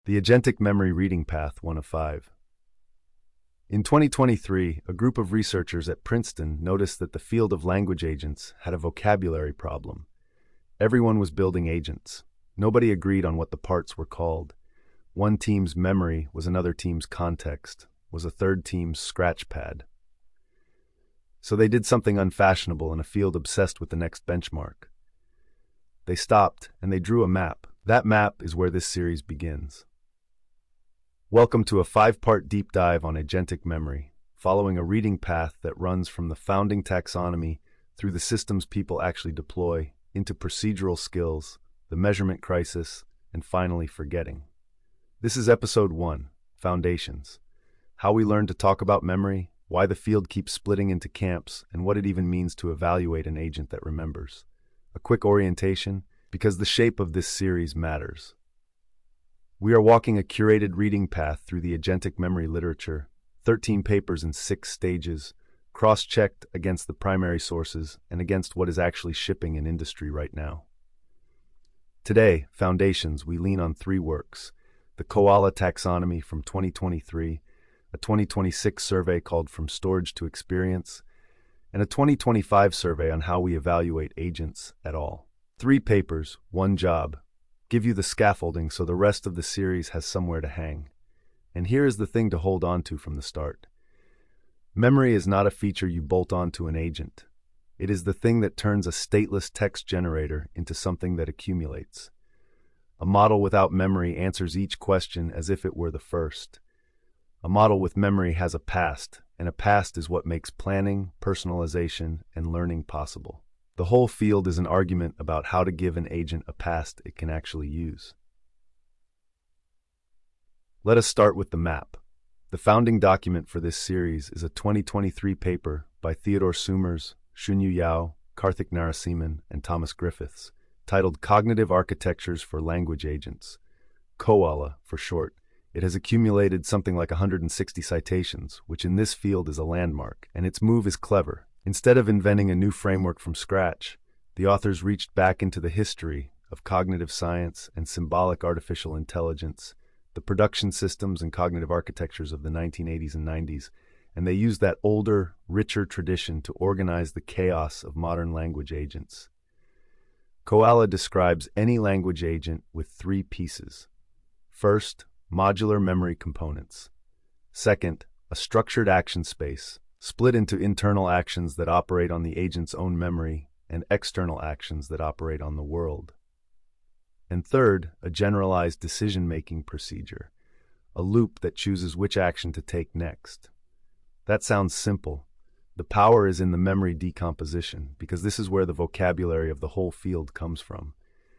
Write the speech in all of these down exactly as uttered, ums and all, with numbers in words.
The Agentic Memory Reading Path, one of five. In twenty twenty-three, a group of researchers at Princeton noticed that the field of language agents had a vocabulary problem. Everyone was building agents. Nobody agreed on what the parts were called. One team's memory was another team's context, was a third team's scratch pad. So they did something unfashionable in a field obsessed with the next benchmark. They stopped and they drew a map. That map is where this series begins. Welcome to a five-part deep dive on agentic memory, following a reading path that runs from the founding taxonomy through the systems people actually deploy, into procedural skills, the measurement crisis, and finally forgetting. This is episode one, Foundations. How we learn to talk about memory, why the field keeps splitting into camps, and what it even means to evaluate an agent that remembers. A quick orientation, because the shape of this series matters. We are walking a curated reading path through the agentic memory literature, thirteen papers in six stages, cross-checked against the primary sources and against what is actually shipping in industry right now. Today, Foundations, we lean on three works: the Koala Taxonomy from twenty twenty-three, a twenty twenty-six survey called From Storage to Experience, and a twenty twenty-five survey on how we evaluate agents at all. Three papers, one job. Give you the scaffolding so the rest of the series has somewhere to hang. And here is the thing to hold on to from the start. Memory is not a feature you bolt onto an agent. It is the thing that turns a stateless text generator into something that accumulates. A model without memory answers each question as if it were the first. A model with memory has a past, and a past is what makes planning, personalization, and learning possible. The whole field is an argument about how to give an agent a past it can actually use. Let us start with the map. The founding document for this series is a twenty twenty-three paper by Theodore Soomers, Shunyu Yao, Karthik Narasimhan, and Thomas Griffiths, titled Cognitive Architectures for Language Agents, KOALA for short. It has accumulated something like one hundred sixty citations, which in this field is a landmark, and its move is clever. Instead of inventing a new framework from scratch, the authors reached back into the history of cognitive science and symbolic artificial intelligence, the production systems and cognitive architectures of the nineteen eighties and nineties, and they used that older, richer tradition to organize the chaos of modern language agents. Koala describes any language agent with three pieces. First, modular memory components. Second, a structured action space, split into internal actions that operate on the agent's own memory and external actions that operate on the world. And third, a generalized decision-making procedure, a loop that chooses which action to take next. That sounds simple. The power is in the memory decomposition, because this is where the vocabulary of the whole field comes from.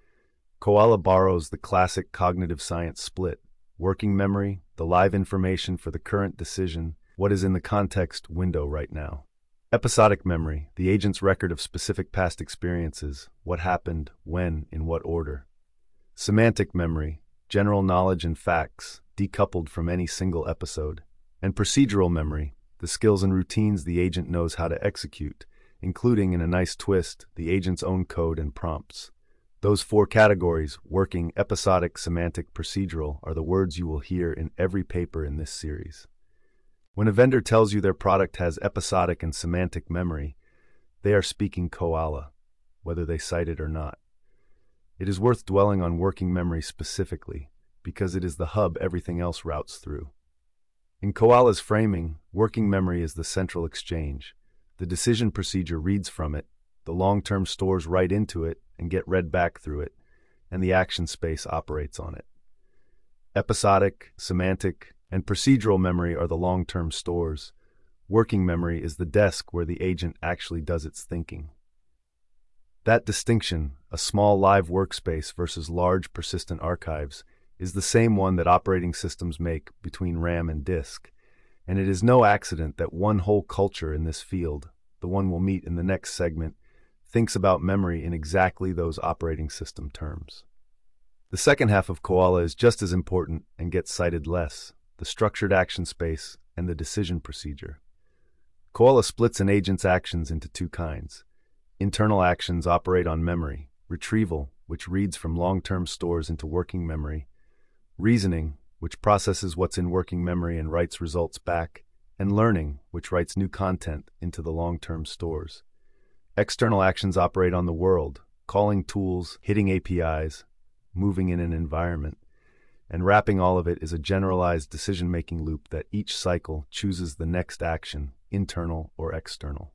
Koala borrows the classic cognitive science split: working memory, the live information for the current decision, what is in the context window right now. Episodic memory, the agent's record of specific past experiences, what happened, when, in what order. Semantic memory, general knowledge and facts, decoupled from any single episode. And procedural memory, the skills and routines the agent knows how to execute, including, in a nice twist, the agent's own code and prompts. Those four categories, working, episodic, semantic, procedural, are the words you will hear in every paper in this series. When a vendor tells you their product has episodic and semantic memory, they are speaking Koala, whether they cite it or not. It is worth dwelling on working memory specifically, because it is the hub everything else routes through. In Koala's framing, working memory is the central exchange. The decision procedure reads from it, the long-term stores right into it and get read back through it, and the action space operates on it. Episodic, semantic, and procedural memory are the long-term stores. Working memory is the desk where the agent actually does its thinking. That distinction, a small live workspace versus large persistent archives, is the same one that operating systems make between RAM and disk, and it is no accident that one whole culture in this field, the one we'll meet in the next segment, thinks about memory in exactly those operating system terms. The second half of Koala is just as important and gets cited less: the structured action space and the decision procedure. Koala splits an agent's actions into two kinds. Internal actions operate on memory: retrieval, which reads from long-term stores into working memory; reasoning, which processes what's in working memory and writes results back, and learning, which writes new content into the long-term stores. External actions operate on the world, calling tools, hitting A P Is, moving in an environment, and wrapping all of it is a generalized decision-making loop that each cycle chooses the next action, internal or external.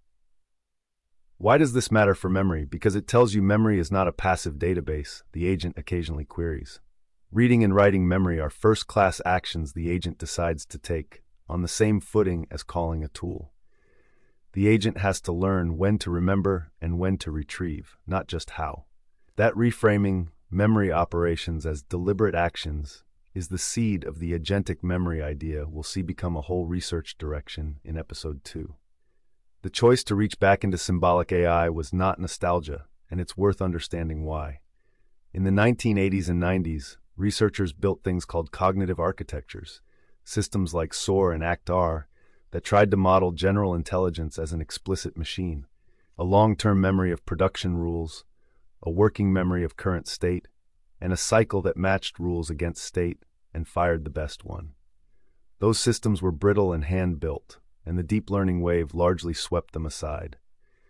Why does this matter for memory? Because it tells you memory is not a passive database the agent occasionally queries. Reading and writing memory are first-class actions the agent decides to take, on the same footing as calling a tool. The agent has to learn when to remember and when to retrieve, not just how. That reframing memory operations as deliberate actions is the seed of the agentic memory idea we'll see become a whole research direction in episode two. The choice to reach back into symbolic A I was not nostalgia, and it's worth understanding why. In the nineteen eighties and nineties, researchers built things called cognitive architectures, systems like SOAR and ACT-R, that tried to model general intelligence as an explicit machine, a long-term memory of production rules, a working memory of current state, and a cycle that matched rules against state and fired the best one. Those systems were brittle and hand-built, and the deep learning wave largely swept them aside.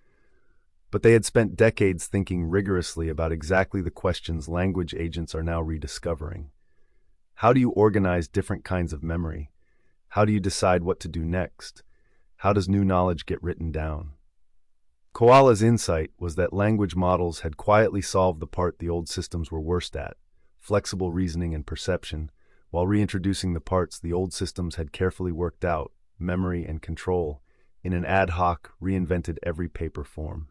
But they had spent decades thinking rigorously about exactly the questions language agents are now rediscovering. How do you organize different kinds of memory? How do you decide what to do next? How does new knowledge get written down? Koala's insight was that language models had quietly solved the part the old systems were worst at, flexible reasoning and perception, while reintroducing the parts the old systems had carefully worked out, memory and control, in an ad hoc, reinvented every paper form.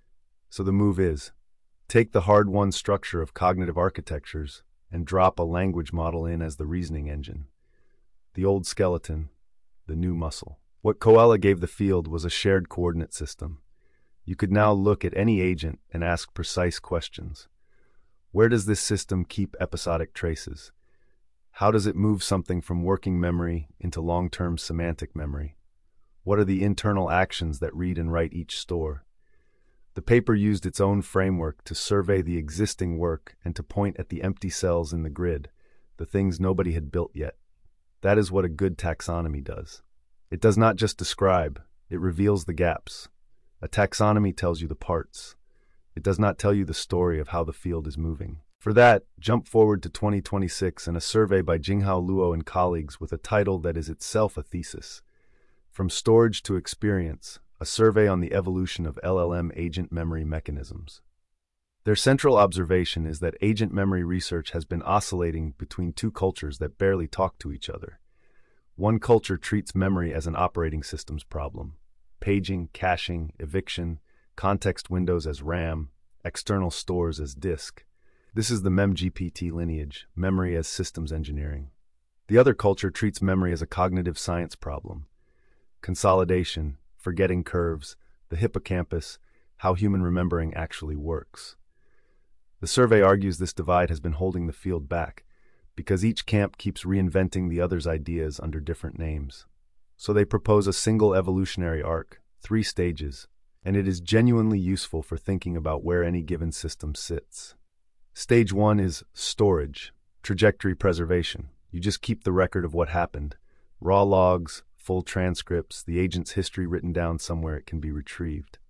So the move is, take the hard-won structure of cognitive architectures and drop a language model in as the reasoning engine. The old skeleton, the new muscle. What Koala gave the field was a shared coordinate system. You could now look at any agent and ask precise questions. Where does this system keep episodic traces? How does it move something from working memory into long-term semantic memory? What are the internal actions that read and write each store? The paper used its own framework to survey the existing work and to point at the empty cells in the grid, the things nobody had built yet. That is what a good taxonomy does. It does not just describe, it reveals the gaps. A taxonomy tells you the parts. It does not tell you the story of how the field is moving. For that, jump forward to twenty twenty-six and a survey by Jinghao Luo and colleagues with a title that is itself a thesis. From Storage to Experience, a survey on the evolution of L L M agent memory mechanisms. Their central observation is that agent memory research has been oscillating between two cultures that barely talk to each other. One culture treats memory as an operating systems problem. Paging, caching, eviction, context windows as RAM, external stores as disk. This is the MemGPT lineage, memory as systems engineering. The other culture treats memory as a cognitive science problem. Consolidation, forgetting curves, the hippocampus, how human remembering actually works. The survey argues this divide has been holding the field back, because each camp keeps reinventing the other's ideas under different names. So they propose a single evolutionary arc, three stages, and it is genuinely useful for thinking about where any given system sits. Stage one is storage, trajectory preservation. You just keep the record of what happened. Raw logs, full transcripts, the agent's history written down somewhere it can be retrieved.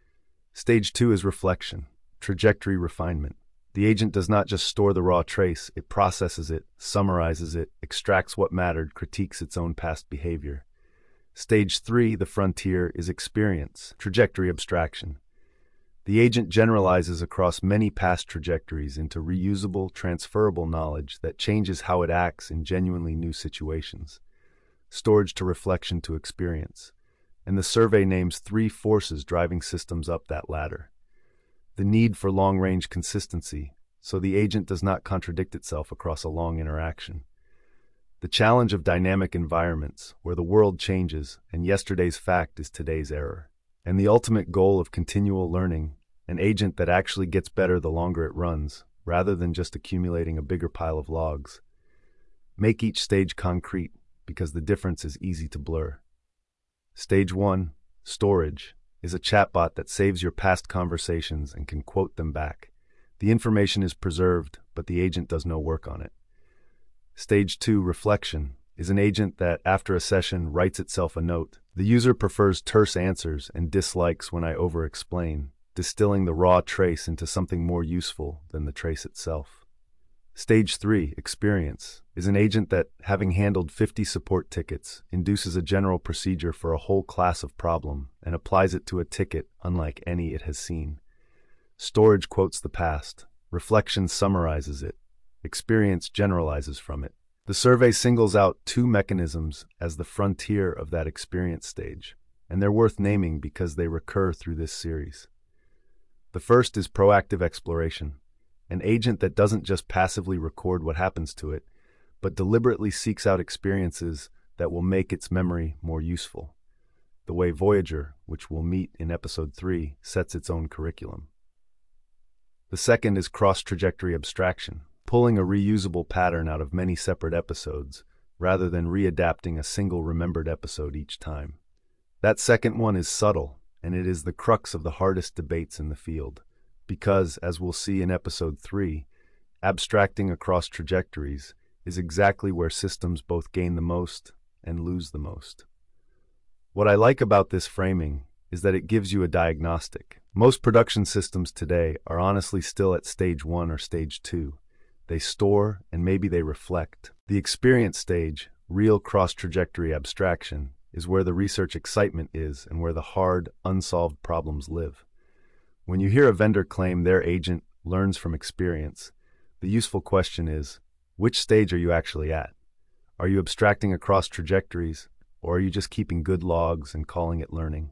Stage two is reflection, trajectory refinement. The agent does not just store the raw trace, it processes it, summarizes it, extracts what mattered, critiques its own past behavior. Stage three, the frontier, is experience, trajectory abstraction. The agent generalizes across many past trajectories into reusable, transferable knowledge that changes how it acts in genuinely new situations. Storage to reflection to experience. And the survey names three forces driving systems up that ladder. The need for long-range consistency, so the agent does not contradict itself across a long interaction. The challenge of dynamic environments, where the world changes and yesterday's fact is today's error. And the ultimate goal of continual learning, an agent that actually gets better the longer it runs, rather than just accumulating a bigger pile of logs. Make each stage concrete, because the difference is easy to blur. Stage one, storage, is a chatbot that saves your past conversations and can quote them back. The information is preserved, but the agent does no work on it. Stage two, reflection, is an agent that, after a session, writes itself a note. The user prefers terse answers and dislikes when I over-explain, distilling the raw trace into something more useful than the trace itself. Stage three, experience, is an agent that, having handled fifty support tickets, induces a general procedure for a whole class of problem and applies it to a ticket unlike any it has seen. Storage quotes the past. Reflection summarizes it. Experience generalizes from it. The survey singles out two mechanisms as the frontier of that experience stage, and they're worth naming because they recur through this series. The first is proactive exploration, an agent that doesn't just passively record what happens to it, but deliberately seeks out experiences that will make its memory more useful. The way Voyager, which we'll meet in episode three, sets its own curriculum. The second is cross-trajectory abstraction, pulling a reusable pattern out of many separate episodes, rather than readapting a single remembered episode each time. That second one is subtle, and it is the crux of the hardest debates in the field, because, as we'll see in episode three, abstracting across trajectories is exactly where systems both gain the most and lose the most. What I like about this framing is that it gives you a diagnostic. Most production systems today are honestly still at stage one or stage two. They store and maybe they reflect. The experience stage, real cross-trajectory abstraction, is where the research excitement is and where the hard, unsolved problems live. When you hear a vendor claim their agent learns from experience, the useful question is, which stage are you actually at? Are you abstracting across trajectories, or are you just keeping good logs and calling it learning?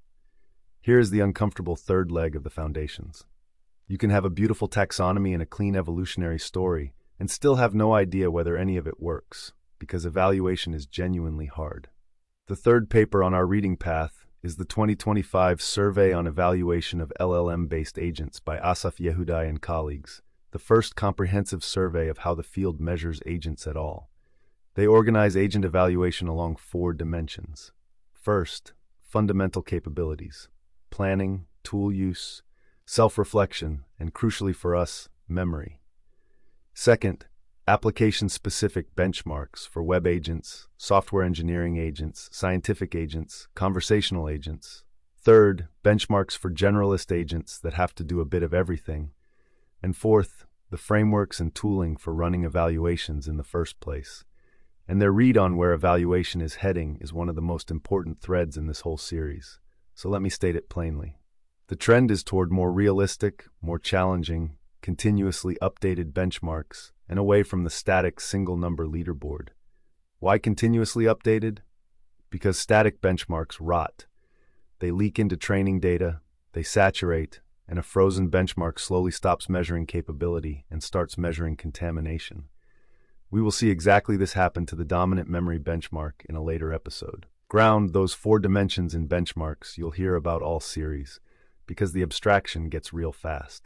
Here is the uncomfortable third leg of the foundations. You can have a beautiful taxonomy and a clean evolutionary story and still have no idea whether any of it works, because evaluation is genuinely hard. The third paper on our reading path is the twenty twenty-five Survey on Evaluation of L L M-Based Agents by Asaf Yehudai and colleagues, the first comprehensive survey of how the field measures agents at all. They organize agent evaluation along four dimensions. First, fundamental capabilities, planning, tool use, self-reflection, and crucially for us, memory. Second, application-specific benchmarks for web agents, software engineering agents, scientific agents, conversational agents. Third, benchmarks for generalist agents that have to do a bit of everything. And fourth, the frameworks and tooling for running evaluations in the first place. And their read on where evaluation is heading is one of the most important threads in this whole series. So let me state it plainly. The trend is toward more realistic, more challenging, continuously updated benchmarks and away from the static single-number leaderboard. Why continuously updated? Because static benchmarks rot. They leak into training data, they saturate, and a frozen benchmark slowly stops measuring capability and starts measuring contamination. We will see exactly this happen to the dominant memory benchmark in a later episode. Ground those four dimensions in benchmarks you'll hear about all series, because the abstraction gets real fast.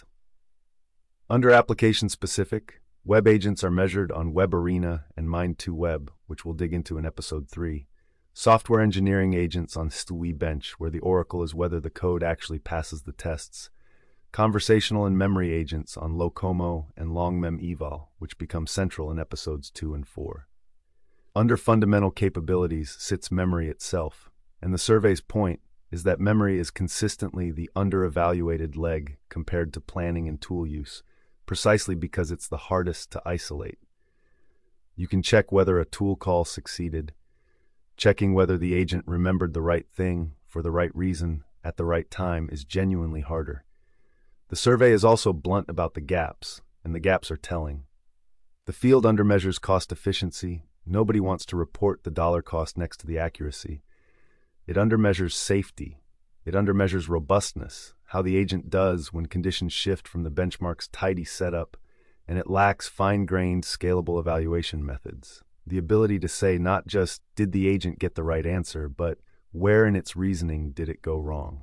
Under application-specific, web agents are measured on Web Arena and Mind two Web, which we'll dig into in episode three. Software engineering agents on S T W I Bench, where the oracle is whether the code actually passes the tests. Conversational and memory agents on Locomo and LongMem Eval, which become central in episodes two and four. Under fundamental capabilities sits memory itself, and the survey's point is that memory is consistently the under-evaluated leg compared to planning and tool use, precisely because it's the hardest to isolate. You can check whether a tool call succeeded. Checking whether the agent remembered the right thing for the right reason at the right time is genuinely harder. The survey is also blunt about the gaps, and the gaps are telling. The field undermeasures cost efficiency. Nobody wants to report the dollar cost next to the accuracy. It undermeasures safety. It undermeasures robustness, how the agent does when conditions shift from the benchmark's tidy setup, and it lacks fine-grained, scalable evaluation methods. The ability to say not just, did the agent get the right answer, but where in its reasoning did it go wrong?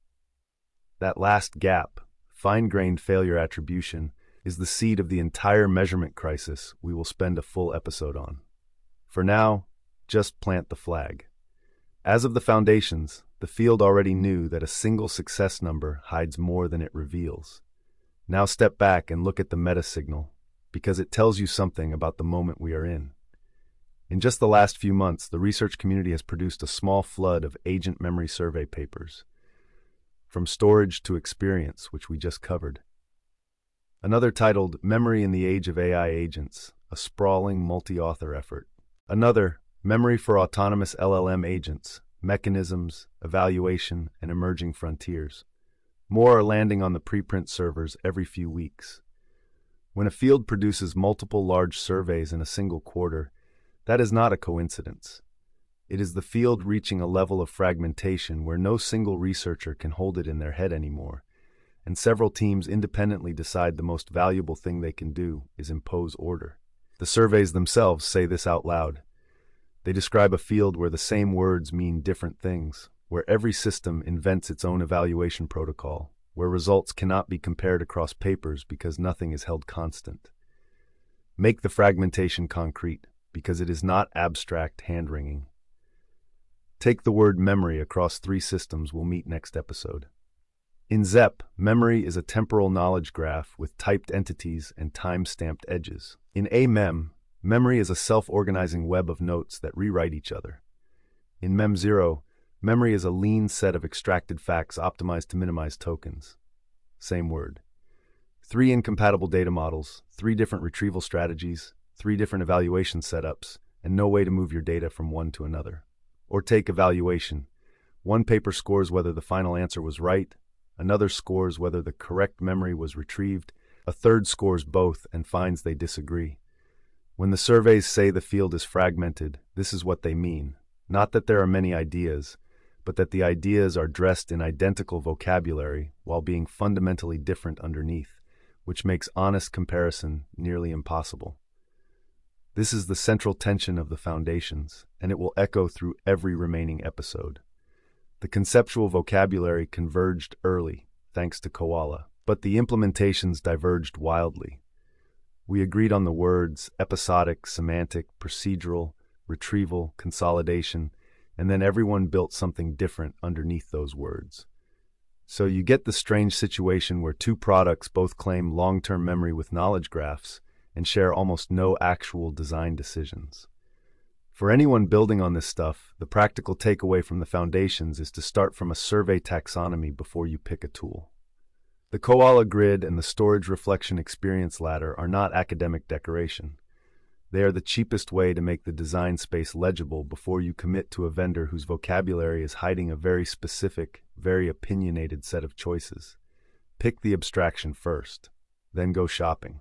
That last gap, fine-grained failure attribution, is the seed of the entire measurement crisis we will spend a full episode on. For now, just plant the flag. As of the foundations, the field already knew that a single success number hides more than it reveals. Now step back and look at the meta-signal. because it tells you something about the moment we are in. In just the last few months, the research community has produced a small flood of agent memory survey papers, from storage to experience, which we just covered. Another titled Memory in the Age of A I Agents, a sprawling multi-author effort. Another, Memory for Autonomous L L M Agents, Mechanisms, Evaluation, and Emerging Frontiers. More are landing on the preprint servers every few weeks. When a field produces multiple large surveys in a single quarter, that is not a coincidence. It is the field reaching a level of fragmentation where no single researcher can hold it in their head anymore, and several teams independently decide the most valuable thing they can do is impose order. The surveys themselves say this out loud. They describe a field where the same words mean different things, where every system invents its own evaluation protocol, where results cannot be compared across papers because nothing is held constant. Make the fragmentation concrete, because it is not abstract hand-wringing. Take the word memory across three systems we'll meet next episode. In Z E P, memory is a temporal knowledge graph with typed entities and time-stamped edges. In A M E M, memory is a self-organizing web of notes that rewrite each other. In M E M zero, memory is a lean set of extracted facts optimized to minimize tokens. Same word. Three incompatible data models, three different retrieval strategies, three different evaluation setups, and no way to move your data from one to another. Or take evaluation. One paper scores whether the final answer was right, another scores whether the correct memory was retrieved, a third scores both and finds they disagree. When the surveys say the field is fragmented, this is what they mean. Not that there are many ideas, but that the ideas are dressed in identical vocabulary while being fundamentally different underneath, which makes honest comparison nearly impossible. This is the central tension of the foundations, and it will echo through every remaining episode. The conceptual vocabulary converged early, thanks to Koala, but the implementations diverged wildly. We agreed on the words episodic, semantic, procedural, retrieval, consolidation, and then everyone built something different underneath those words. So you get the strange situation where two products both claim long-term memory with knowledge graphs and share almost no actual design decisions. For anyone building on this stuff, the practical takeaway from the foundations is to start from a survey taxonomy before you pick a tool. The Koala Grid and the Storage Reflection Experience Ladder are not academic decoration. They are the cheapest way to make the design space legible before you commit to a vendor whose vocabulary is hiding a very specific, very opinionated set of choices. Pick the abstraction first, then go shopping.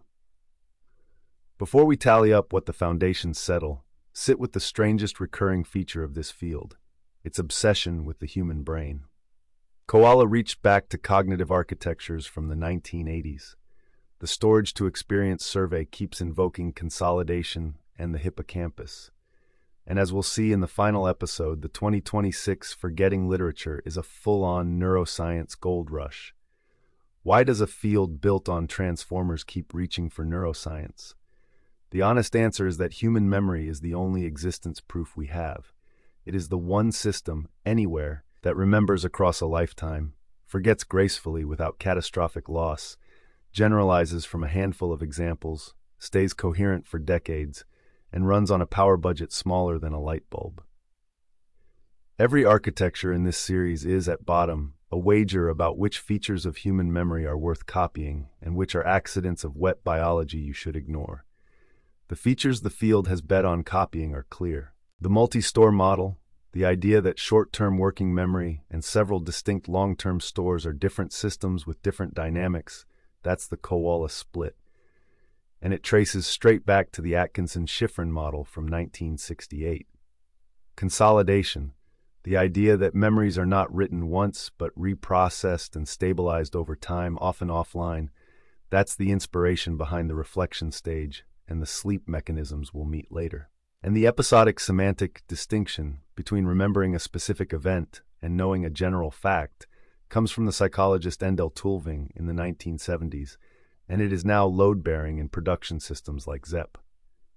Before we tally up what the foundations settle, sit with the strangest recurring feature of this field, its obsession with the human brain. Koala reached back to cognitive architectures from the nineteen eighties. The Storage to Experience survey keeps invoking consolidation and the hippocampus. And as we'll see in the final episode, the twenty twenty-six Forgetting Literature is a full-on neuroscience gold rush. Why does a field built on transformers keep reaching for neuroscience? The honest answer is that human memory is the only existence proof we have. It is the one system, anywhere, that remembers across a lifetime, forgets gracefully without catastrophic loss, generalizes from a handful of examples, stays coherent for decades, and runs on a power budget smaller than a light bulb. Every architecture in this series is, at bottom, a wager about which features of human memory are worth copying and which are accidents of wet biology you should ignore. The features the field has bet on copying are clear. The multi-store model, the idea that short-term working memory and several distinct long-term stores are different systems with different dynamics, that's the Koala split. And it traces straight back to the Atkinson-Shiffrin model from nineteen sixty-eight. Consolidation, the idea that memories are not written once but reprocessed and stabilized over time, often offline, that's the inspiration behind the reflection stage and the sleep mechanisms we'll meet later. And the episodic semantic distinction between remembering a specific event and knowing a general fact comes from the psychologist Endel Tulving in the nineteen seventies, and it is now load-bearing in production systems like Z E P.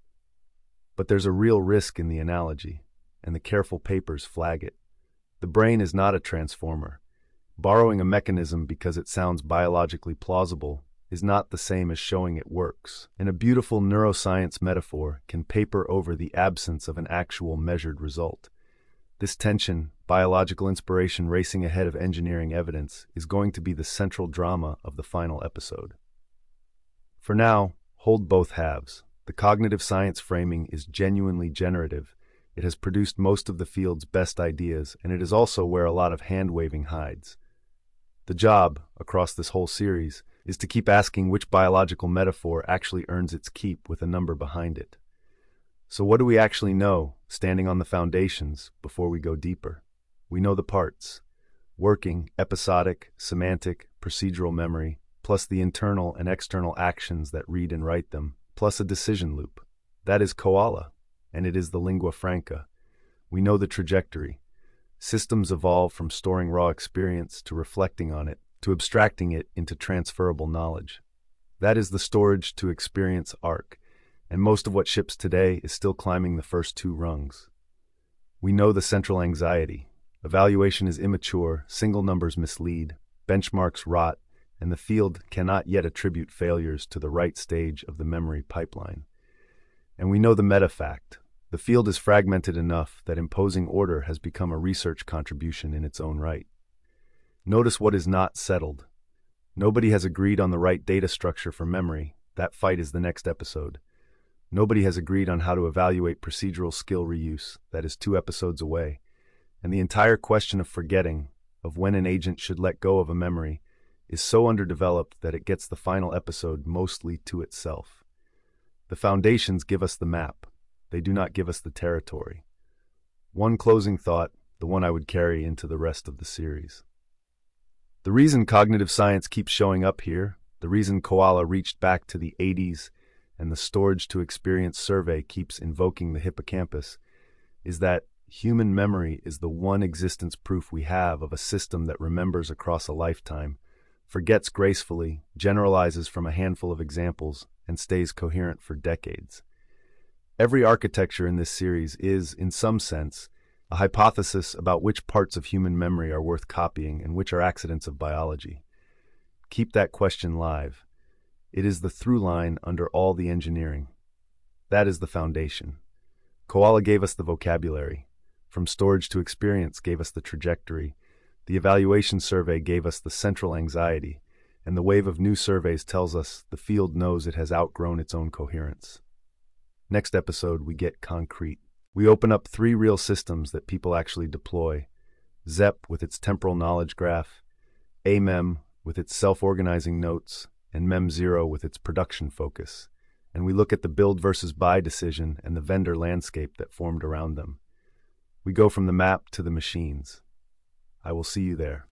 But there's a real risk in the analogy, and the careful papers flag it. The brain is not a transformer. Borrowing a mechanism because it sounds biologically plausible is not the same as showing it works, and a beautiful neuroscience metaphor can paper over the absence of an actual measured result. This tension, biological inspiration racing ahead of engineering evidence, is going to be the central drama of the final episode. For now, hold both halves. The cognitive science framing is genuinely generative. It has produced most of the field's best ideas, and it is also where a lot of hand-waving hides. The job, across this whole series, is to keep asking which biological metaphor actually earns its keep with a number behind it. So what do we actually know, standing on the foundations, before we go deeper? We know the parts: working, episodic, semantic, procedural memory, plus the internal and external actions that read and write them, plus a decision loop. That is koala, and it is the lingua franca. We know the trajectory. Systems evolve from storing raw experience to reflecting on it, to abstracting it into transferable knowledge. That is the storage to experience arc, and most of what ships today is still climbing the first two rungs. We know the central anxiety. Evaluation is immature, single numbers mislead, benchmarks rot, and the field cannot yet attribute failures to the right stage of the memory pipeline. And we know the meta-fact. The field is fragmented enough that imposing order has become a research contribution in its own right. Notice what is not settled. Nobody has agreed on the right data structure for memory. That fight is the next episode. Nobody has agreed on how to evaluate procedural skill reuse. That is two episodes away. And the entire question of forgetting, of when an agent should let go of a memory, is so underdeveloped that it gets the final episode mostly to itself. The foundations give us the map. They do not give us the territory. One closing thought, the one I would carry into the rest of the series. The reason cognitive science keeps showing up here, the reason Koala reached back to the eighties and the Storage to Experience survey keeps invoking the hippocampus, is that human memory is the one existence proof we have of a system that remembers across a lifetime, forgets gracefully, generalizes from a handful of examples, and stays coherent for decades. Every architecture in this series is, in some sense, a hypothesis about which parts of human memory are worth copying and which are accidents of biology. Keep that question live. It is the through line under all the engineering. That is the foundation. Koala gave us the vocabulary. From Storage to Experience gave us the trajectory. The evaluation survey gave us the central anxiety, and the wave of new surveys tells us the field knows it has outgrown its own coherence. Next episode, we get concrete. We open up three real systems that people actually deploy: ZEP with its temporal knowledge graph, A M E M with its self-organizing notes, and MEM zero with its production focus. And we look at the build versus buy decision and the vendor landscape that formed around them. We go from the map to the machines. I will see you there.